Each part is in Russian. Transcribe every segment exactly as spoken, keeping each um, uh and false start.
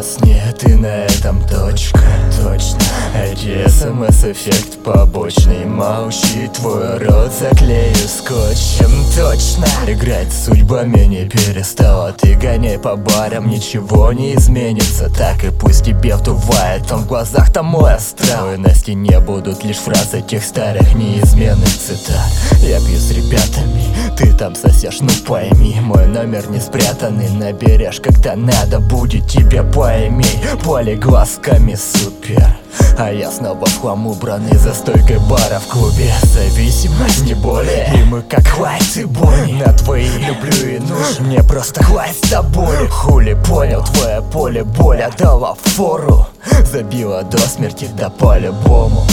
нас нет, и на этом точка. Точно. Эти смс-эффект побочный. Молчи, твой рот заклею скотчем. Точно. Играть с судьбами не перестала. Ты гоняй по барам, ничего не изменится. Так и пусть тебе вдувает он в глазах там мой астрал. И на стене будут лишь фразы тех старых неизменных цитат. Я пью с ребятами, ты там сосешь, ну пойми, мой номер не спрятанный, наберешь, когда надо будет, тебе поимей. Поле глазками супер, а я снова в хлам убранный за стойкой бара в клубе. Зависимость не более, и мы как Клайд и Бонни. На твои люблю и нужен мне просто Клайд с тобой. Хули понял, твое поле боль отдала фору, забила до смерти, да по-любому.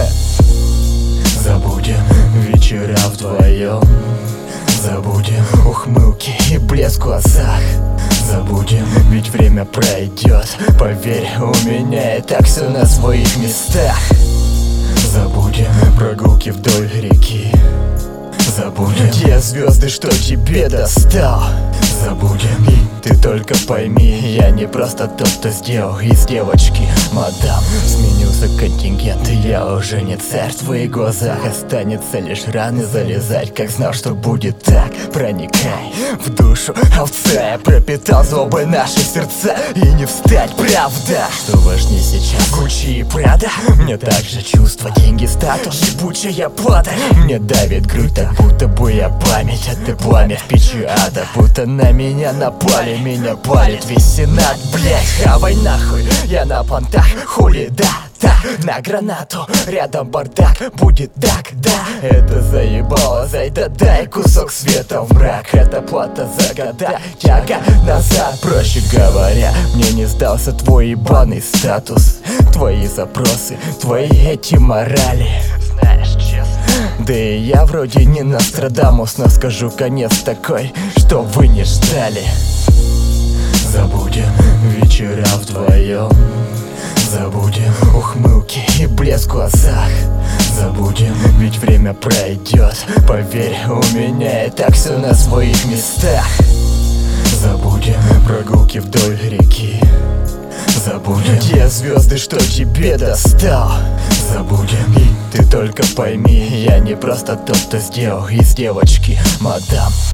Забудем вечера вдвоем, забудем ухмылки и блеск в глазах. Забудем, ведь время пройдет. Поверь, у меня и так все на своих местах. Забудем прогулки вдоль реки, забудем те звезды, что тебе достал. Забудем, и ты только пойми, я не просто тот, кто сделал из девочки мадам. Сменился контингент, и я уже не царь. В твоих глазах останется лишь раны залезать. Как знал, что будет так, проникай в душу овца. Я пропитал злобой наши сердца, и не встать, правда. Что важнее сейчас, Гуччи и Прада? Мне также чувства, деньги, статус, ебучая плата. Мне давит грудь, так будто бы я память, а ты пламя в печи ада. Будто на меня напали, меня палит весь сенат, блять. Хавай нахуй, я на понтах, хули, да, да. На гранату, рядом бардак, будет так, да. Это заебало, зайда, дай кусок света в мрак. Это плата за года, тяга назад. Проще говоря, мне не сдался твой ебаный статус, твои запросы, твои эти морали. Знаешь, честно, да и я вроде не Нострадамус, но скажу конец такой, что вы не ждали. Забудем вечера вдвоем, забудем ухмылки и блеск в глазах. Забудем, ведь время пройдет. Поверь, у меня и так все на своих местах. Забудем прогулки вдоль реки, забудем те звезды, что тебе достал. Забудем, и ты только пойми, я не просто тот, кто сделал из девочки мадам.